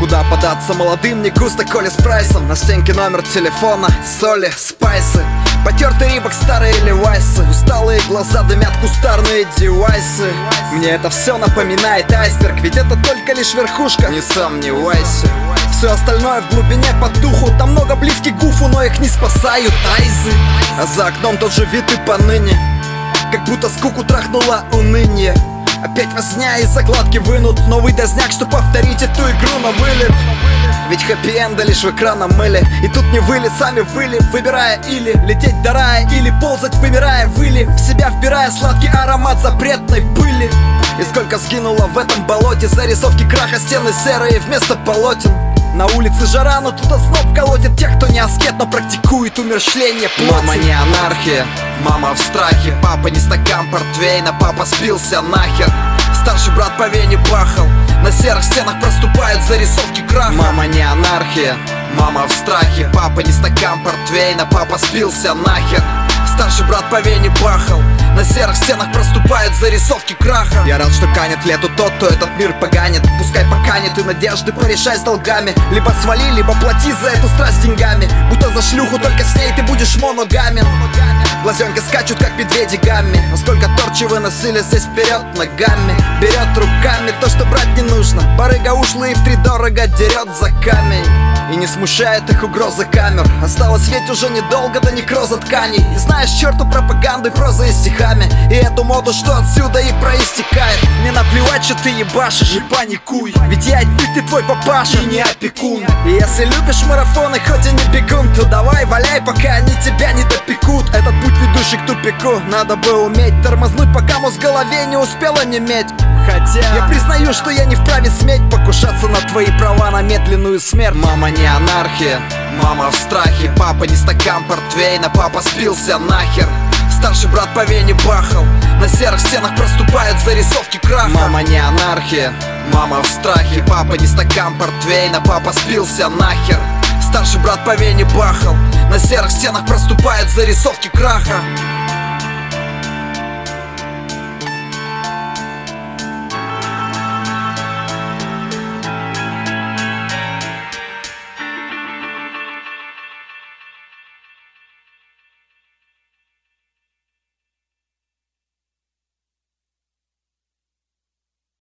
Куда податься молодым, не густо, коли с прайсом. На стенке номер телефона, соли, спайсы, потертый рибок, старые левайсы. Усталые глаза дымят кустарные девайсы. Мне это все напоминает айсберг, ведь это только лишь верхушка, не сомневайся. Все остальное в глубине по духу. Там много близких гуфу, но их не спасают айзы. А за окном тот же вид и поныне, как будто скуку трахнуло уныние. Опять возня и закладки вынут новый дозняк, что повторить эту игру на вылет. Ведь хэппи-энда лишь в экранном мыле. И тут не выли, сами выли, выбирая или лететь до рая, или ползать, вымирая выли, в себя вбирая сладкий аромат запретной пыли. И сколько сгинуло в этом болоте зарисовки краха, стены серые вместо полотен. На улице жара, но тут озноб колотит тех, кто не аскет, но практикует умерщвление плоти. Мама не анархия, мама в страхе. Папа не стакан портвейна, папа спился нахер. Старший брат по вене бахал, на серых стенах проступают зарисовки краха. Мама не анархия, мама в страхе. Папа не стакан портвейна, папа спился нахер. Старший брат по вене бахал, на серых стенах проступают зарисовки краха. Я рад, что канет лету тот, кто этот мир поганит. Пускай поканет и надежды порешай с долгами. Либо свали, либо плати за эту страсть деньгами. Будто за шлюху, только с ней ты будешь моногамен. Глазенки скачут, как медведи гамми. Насколько торчи выносили здесь вперед ногами. Берет руками то, что брать не нужно. Барыга ушлый и втридорого дерет за камень. И не смущает их угрозы камер. Осталось ведь уже недолго до некроза тканей. И знаешь, черту пропаганды проза и стихами. И эту моду, что отсюда и проистекает. Мне наплевать, что ты ебашишь, не паникуй. Ведь я отнюдь не твой папаша и не опекун. И если любишь марафоны, хоть и не бегун, то давай валяй, пока они тебя не допекут. Этот путь, ведущий к тупику, надо бы уметь тормознуть, пока мозг в голове не успела неметь. Хотя я признаю, что я не вправе сметь покушаться на твои права, на медленную смерть. Мама не анархия, мама в страхе. Папа не стакан портвейна, папа спился нахер. Старший брат по вене бахал, на серых стенах проступают зарисовки краха. Мама не анархия, мама в страхе. Папа не стакан портвейна, папа спился нахер. Старший брат по вене бахал, на серых стенах проступают зарисовки краха.